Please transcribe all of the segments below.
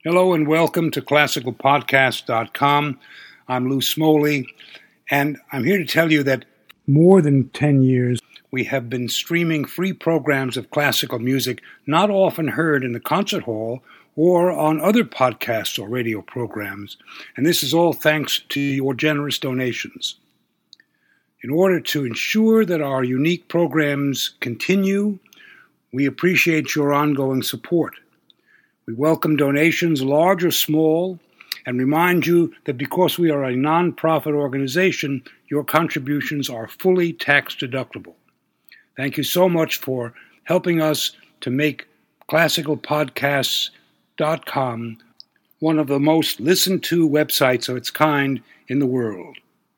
Hello and welcome to ClassicalPodcast.com. I'm Lou Smoley, and I'm here to tell you that more than 10 years we have been streaming free programs of classical music not often heard in the concert hall or on other podcasts or radio programs, and this is all thanks to your generous donations. In order to ensure that our unique programs continue, we appreciate your ongoing support. We welcome donations, large or small, and remind you that because we are a non-profit organization, your contributions are fully tax-deductible. Thank you so much for helping us to make ClassicalPodcasts.com one of the most listened-to websites of its kind in the world.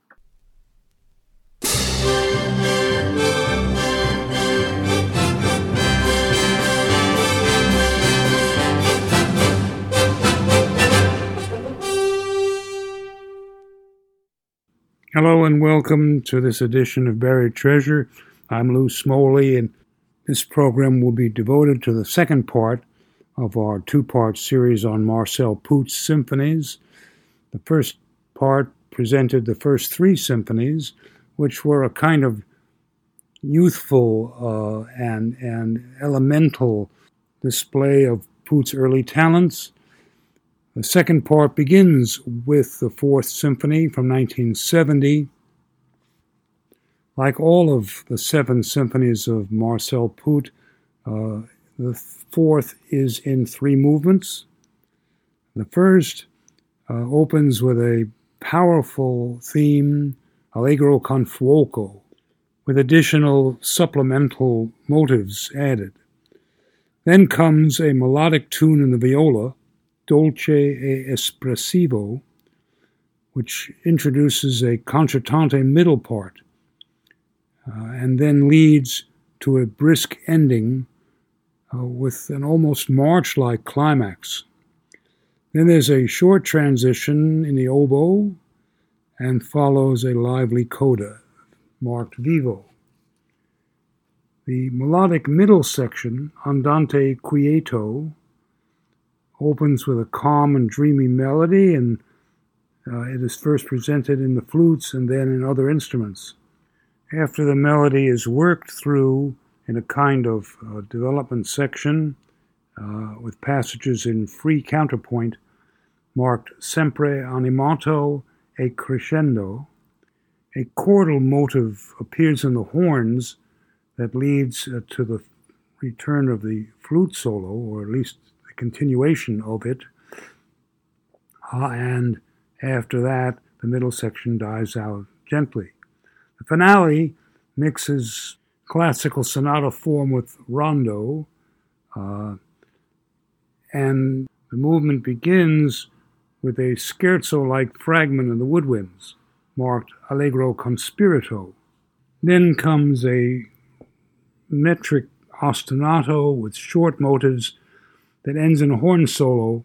Hello and welcome to this edition of Buried Treasure. I'm Lou Smoley, and this program will be devoted to the second part of our two-part series on Marcel Proust's symphonies. The first part presented the first three symphonies, which were a kind of youthful and elemental display of Proust's early talents. The second part begins with the Fourth Symphony from 1970. Like all of the seven symphonies of Marcel Proust, the fourth is in three movements. The first opens with a powerful theme, Allegro con fuoco, with additional supplemental motives added. Then comes a melodic tune in the viola, Dolce e Espressivo, which introduces a concertante middle part, and then leads to a brisk ending with an almost march-like climax. Then there's a short transition in the oboe, and follows a lively coda, marked vivo. The melodic middle section, Andante quieto, opens with a calm and dreamy melody, and it is first presented in the flutes and then in other instruments. After the melody is worked through in a kind of development section with passages in free counterpoint marked sempre animato e crescendo, a chordal motive appears in the horns that leads to the return of the flute solo, or at least continuation of it, and after that the middle section dies out gently. The finale mixes classical sonata form with rondo, and the movement begins with a scherzo-like fragment in the woodwinds, marked Allegro con spirito. Then comes a metric ostinato with short motives that ends in a horn solo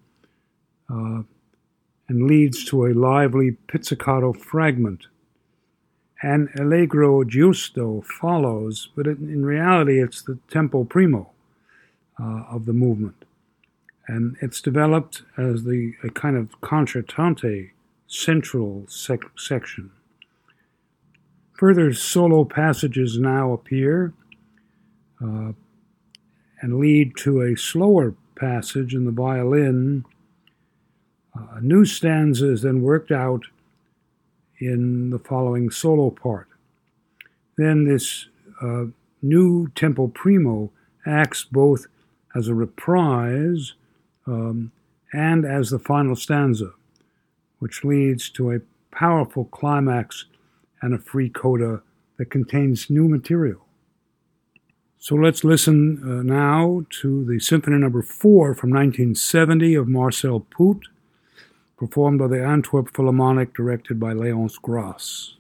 and leads to a lively pizzicato fragment. And Allegro giusto follows, but in reality it's the tempo primo of the movement. And it's developed as a kind of concertante central section. Further solo passages now appear and lead to a slower passage in the violin. A new stanza is then worked out in the following solo part. Then this new tempo primo acts both as a reprise and as the final stanza, which leads to a powerful climax and a free coda that contains new material. So let's listen now to the Symphony No. 4 from 1970 of Marcel Proust, performed by the Antwerp Philharmonic, directed by Léonce Grasse.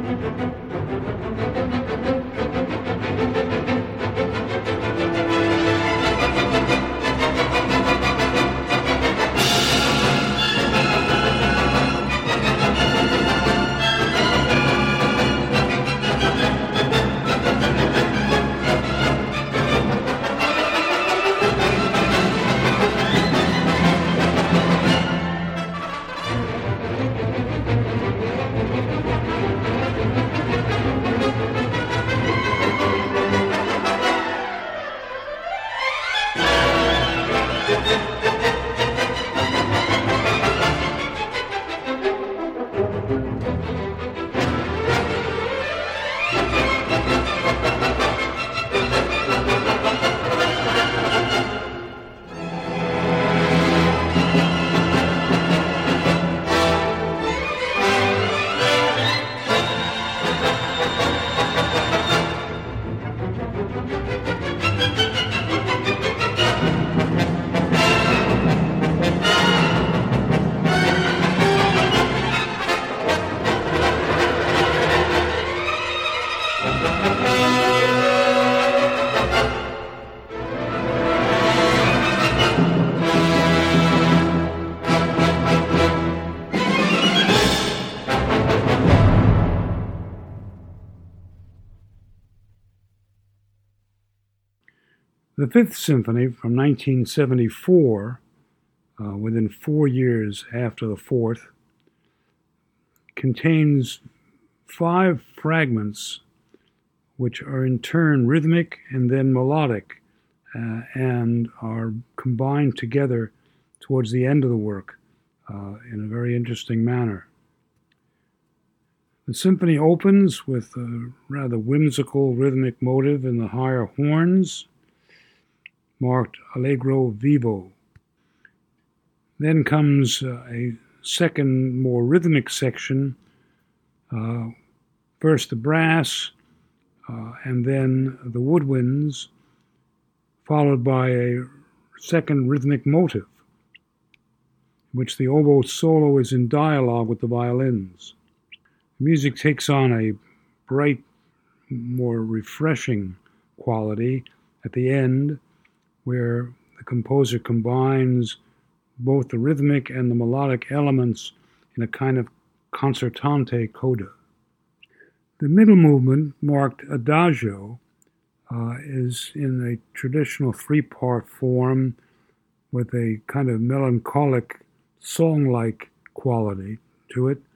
The Fifth Symphony from 1974, within 4 years after the Fourth, contains 5 fragments which are in turn rhythmic and then melodic, and are combined together towards the end of the work in a very interesting manner. The symphony opens with a rather whimsical rhythmic motive in the higher horns, marked Allegro vivo. Then comes a second, more rhythmic section, first the brass, and then the woodwinds, followed by a second rhythmic motive, in which the oboe solo is in dialogue with the violins. The music takes on a bright, more refreshing quality at the end, where the composer combines both the rhythmic and the melodic elements in a kind of concertante coda. The middle movement, marked Adagio, is in a traditional 3-part form with a kind of melancholic, song-like quality to it,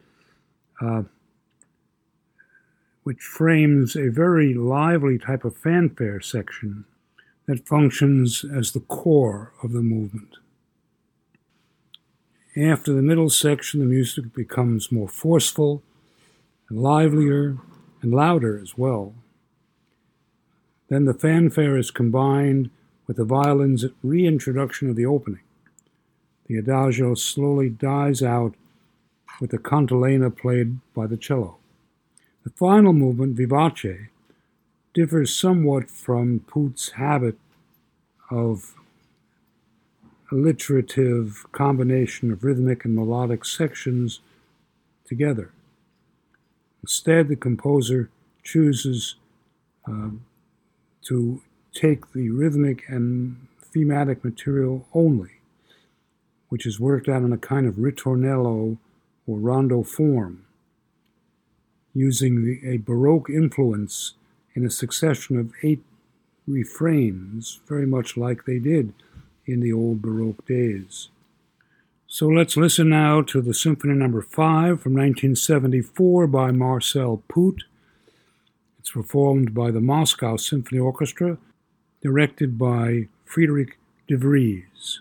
which frames a very lively type of fanfare section that functions as the core of the movement. After the middle section, the music becomes more forceful and livelier and louder as well. Then the fanfare is combined with the violin's reintroduction of the opening. The Adagio slowly dies out with the cantilena played by the cello. The final movement, Vivace, differs somewhat from Puth's habit of alliterative combination of rhythmic and melodic sections together. Instead, the composer chooses to take the rhythmic and thematic material only, which is worked out in a kind of ritornello or rondo form, using a Baroque influence in a succession of 8 refrains, very much like they did in the old Baroque days. So let's listen now to the Symphony No. 5 from 1974 by Marcel Puth. It's performed by the Moscow Symphony Orchestra, directed by Friedrich de Vries.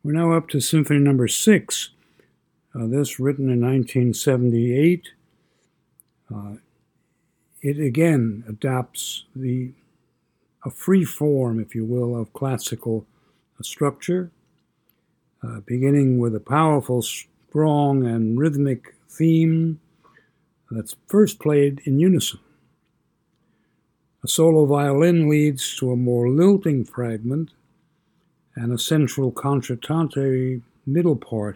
We're now up to Symphony Number 6. This written in 1978. It again adapts a free form, if you will, of classical structure, beginning with a powerful, strong, and rhythmic theme that's first played in unison. A solo violin leads to a more lilting fragment and a central concertante middle part.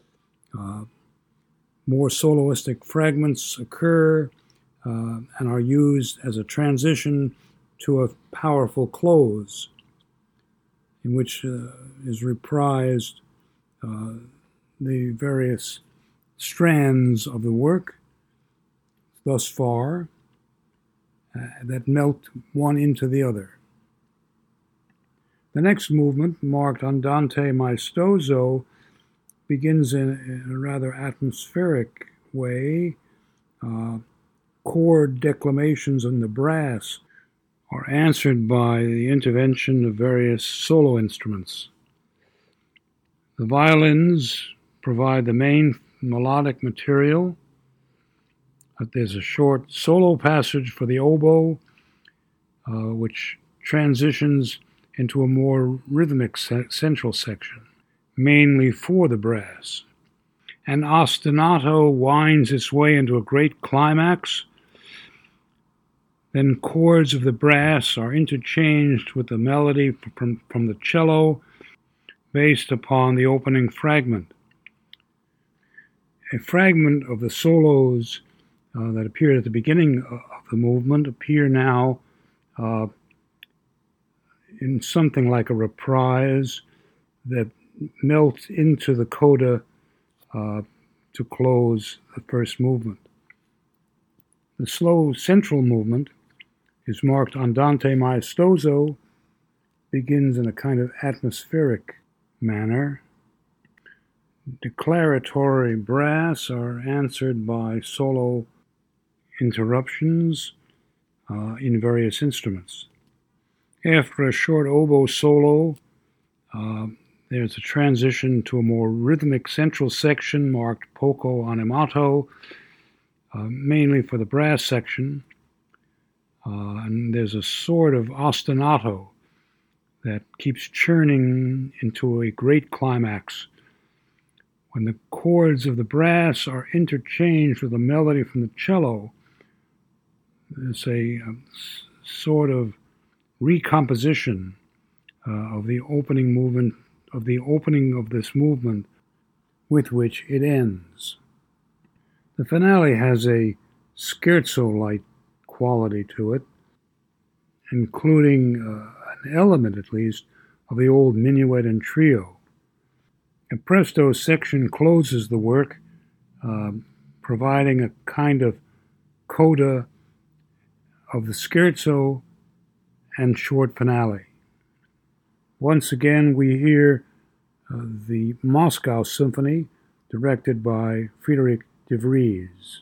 More soloistic fragments occur and are used as a transition to a powerful close, in which is reprised the various strands of the work thus far that melt one into the other. The next movement, marked Andante maestoso, begins in a rather atmospheric way. Chord declamations on the brass are answered by the intervention of various solo instruments. The violins provide the main melodic material. There's a short solo passage for the oboe, which transitions into a more rhythmic central section, mainly for the brass. An ostinato winds its way into a great climax. Then chords of the brass are interchanged with the melody from the cello based upon the opening fragment. A fragment of the solos that appeared at the beginning of the movement appear now in something like a reprise that melts into the coda to close the first movement. The slow central movement is marked Andante maestoso, begins in a kind of atmospheric manner. Declaratory brass are answered by solo interruptions in various instruments. After a short oboe solo, there's a transition to a more rhythmic central section marked poco animato, mainly for the brass section. And there's a sort of ostinato that keeps churning into a great climax. When the chords of the brass are interchanged with the melody from the cello, there's a sort of recomposition of the opening movement, of the opening of this movement with which it ends. The finale has a scherzo-like quality to it, including an element, at least, of the old minuet and trio. A presto section closes the work, providing a kind of coda of the scherzo and short finale. Once again, we hear the Moscow Symphony, directed by Friedrich de Vries.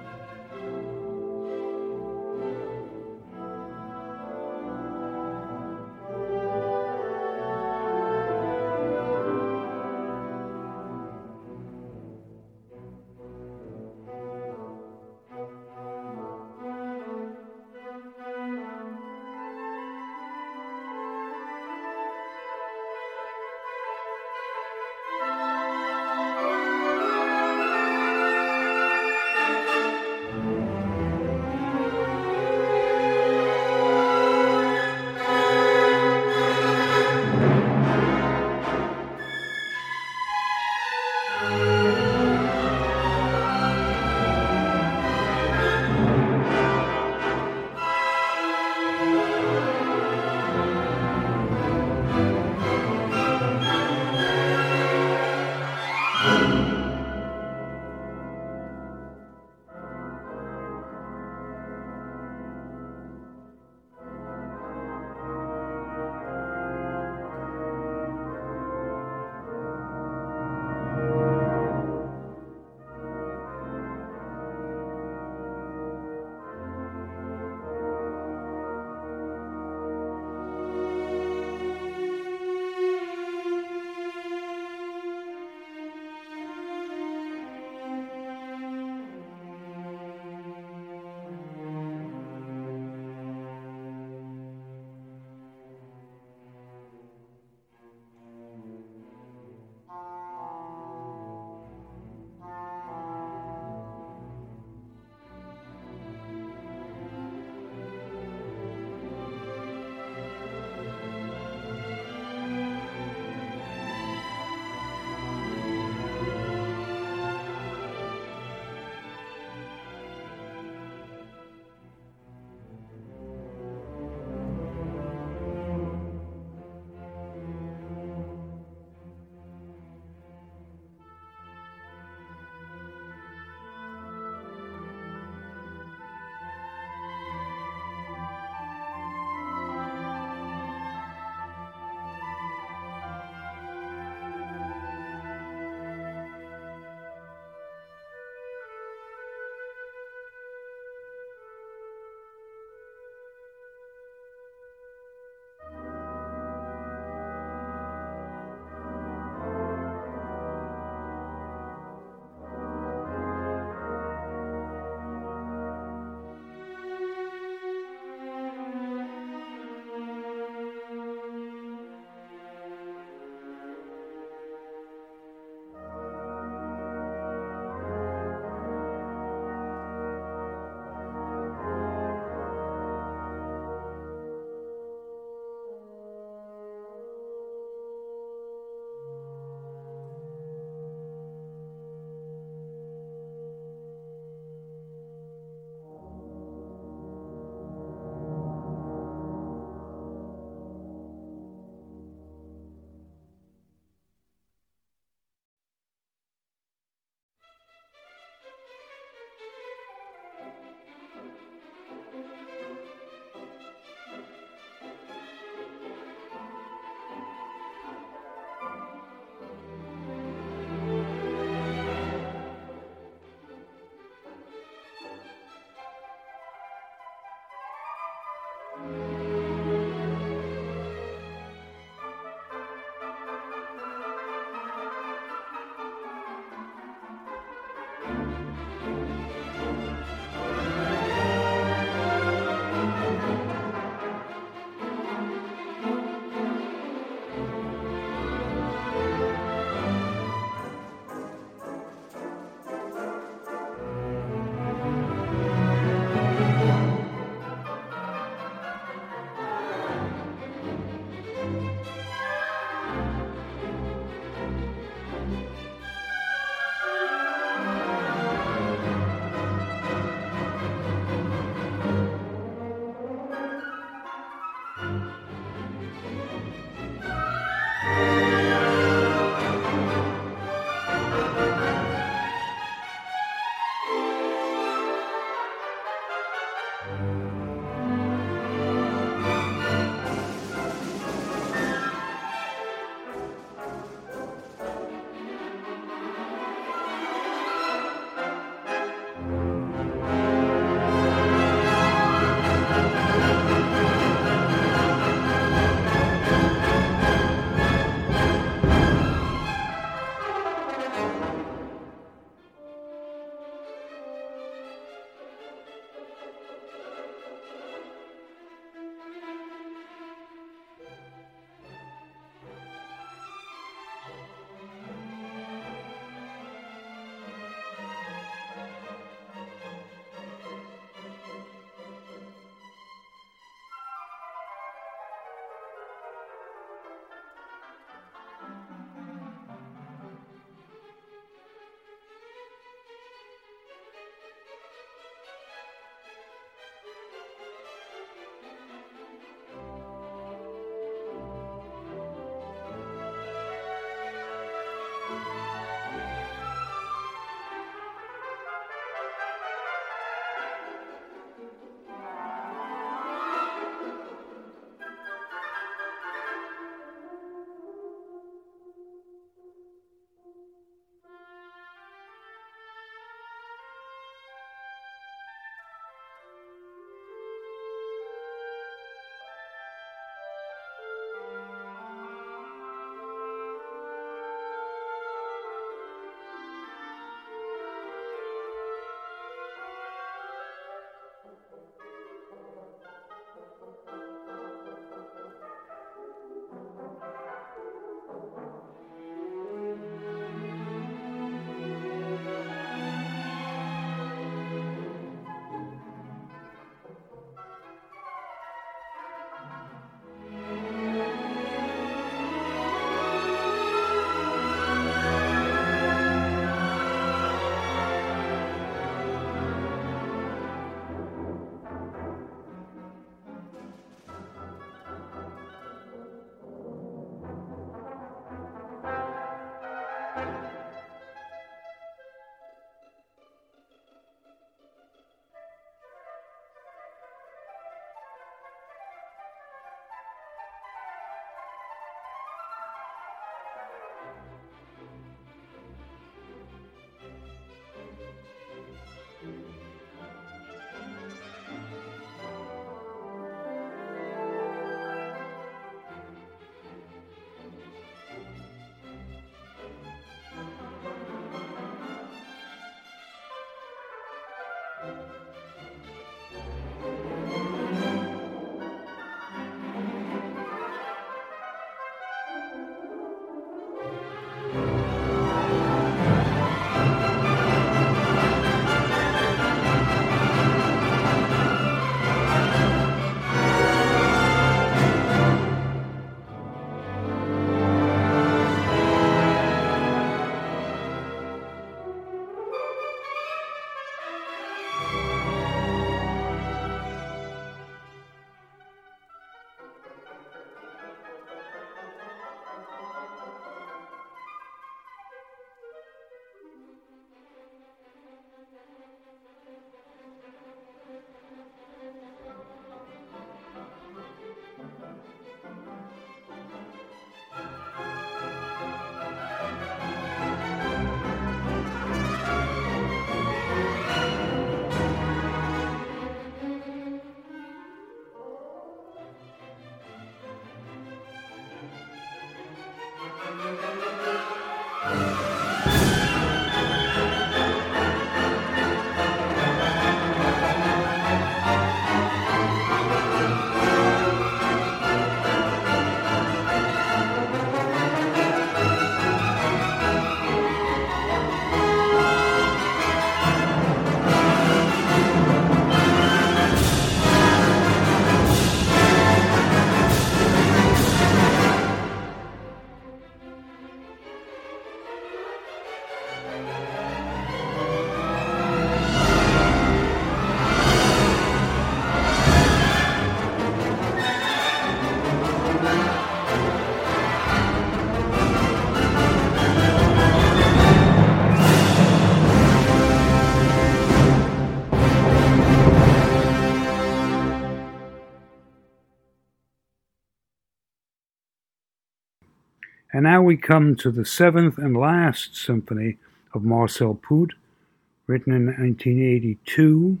And now we come to the seventh and last symphony of Marcel Prout, written in 1982.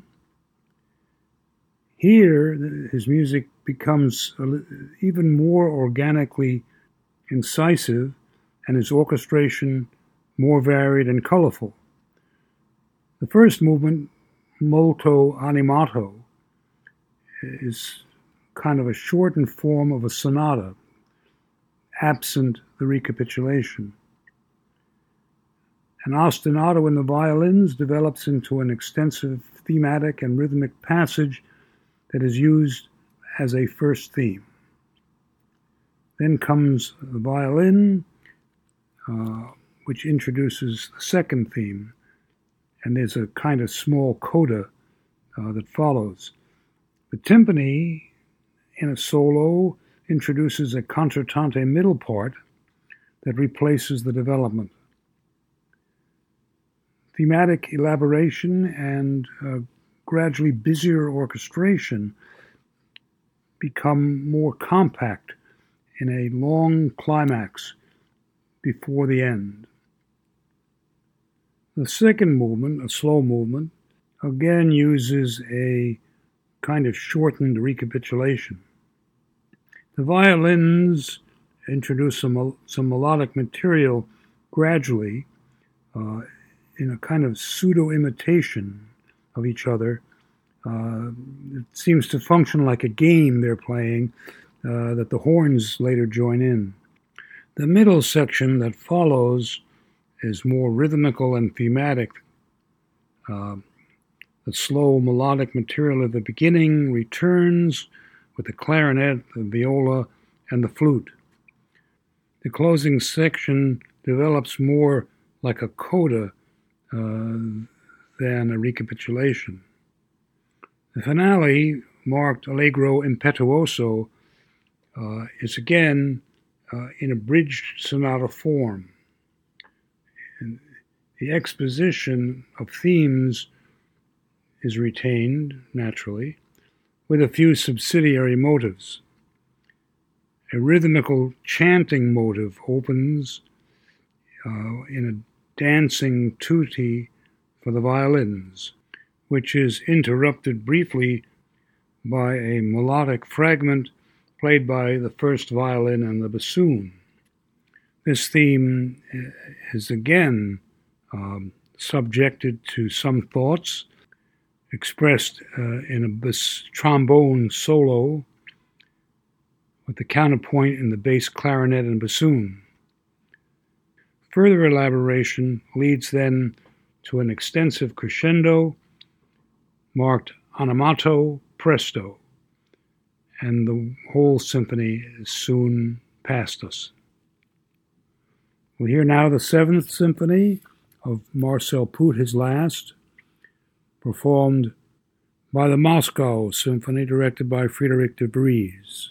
Here, his music becomes even more organically incisive and his orchestration more varied and colorful. The first movement, Molto Animato, is kind of a shortened form of a sonata, absent the recapitulation. An ostinato in the violins develops into an extensive thematic and rhythmic passage that is used as a first theme. Then comes the violin, which introduces the second theme, and there's a kind of small coda that follows. The timpani, in a solo, introduces a concertante middle part that replaces the development. Thematic elaboration and gradually busier orchestration become more compact in a long climax before the end. The second movement, a slow movement, again uses a kind of shortened recapitulation. The violins introduce some melodic material gradually in a kind of pseudo-imitation of each other. It seems to function like a game they're playing that the horns later join in. The middle section that follows is more rhythmical and thematic. The slow melodic material at the beginning returns with the clarinet, the viola, and the flute. The closing section develops more like a coda than a recapitulation. The finale, marked Allegro impetuoso, is again in a bridged sonata form. And the exposition of themes is retained, naturally, with a few subsidiary motives. A rhythmical chanting motive opens in a dancing tutti for the violins, which is interrupted briefly by a melodic fragment played by the first violin and the bassoon. This theme is again subjected to some thoughts expressed in a trombone solo with the counterpoint in the bass clarinet and bassoon. Further elaboration leads then to an extensive crescendo marked animato presto, and the whole symphony is soon past us. We'll hear now the Seventh Symphony of Marcel Prout, his last, performed by the Moscow Symphony, directed by Frédéric de Vries.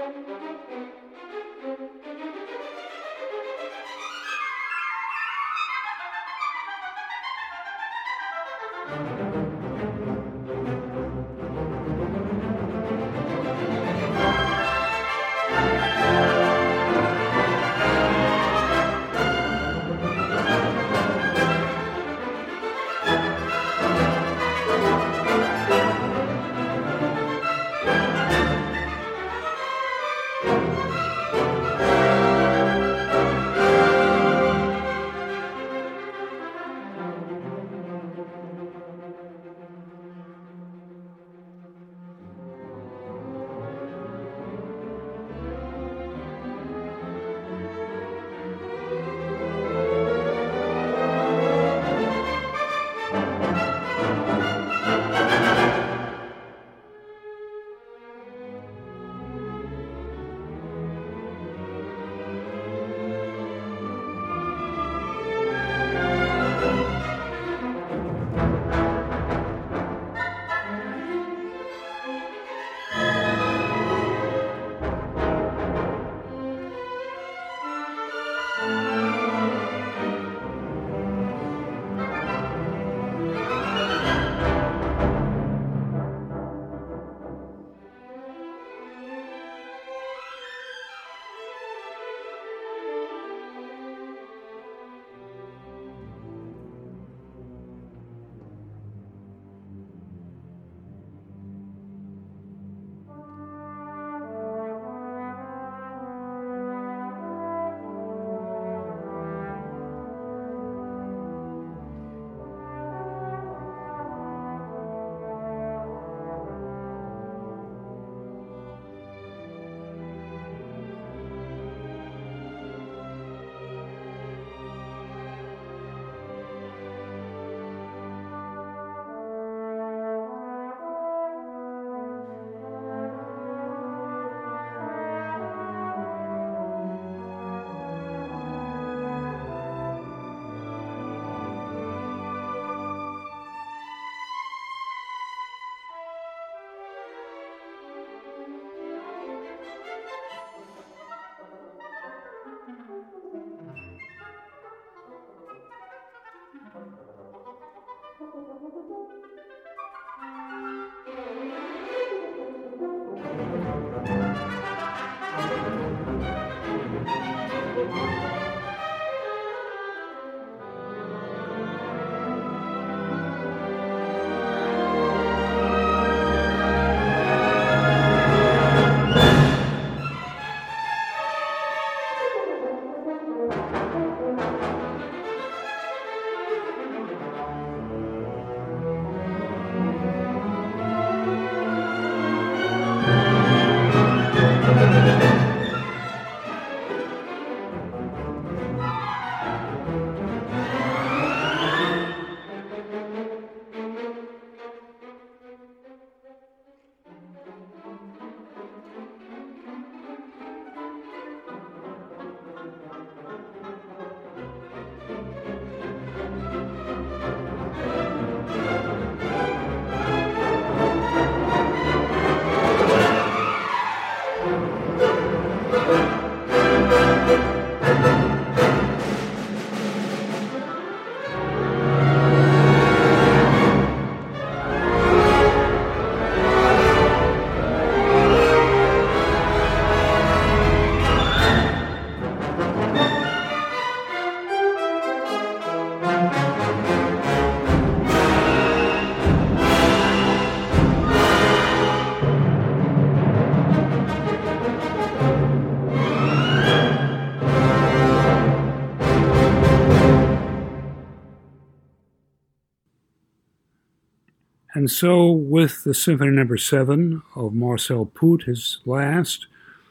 And so, with the Symphony No. 7 of Marcel Prout, his last,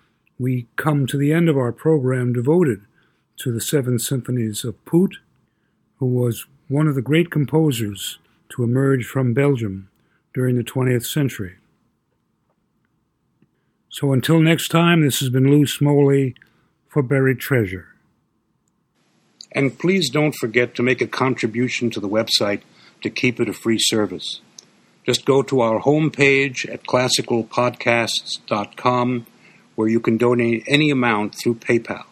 we come to the end of our program devoted to the 7 symphonies of Prout, who was one of the great composers to emerge from Belgium during the 20th century. So until next time, this has been Lou Smoley for Buried Treasure. And please don't forget to make a contribution to the website to keep it a free service. Just go to our homepage at classicalpodcasts.com, where you can donate any amount through PayPal.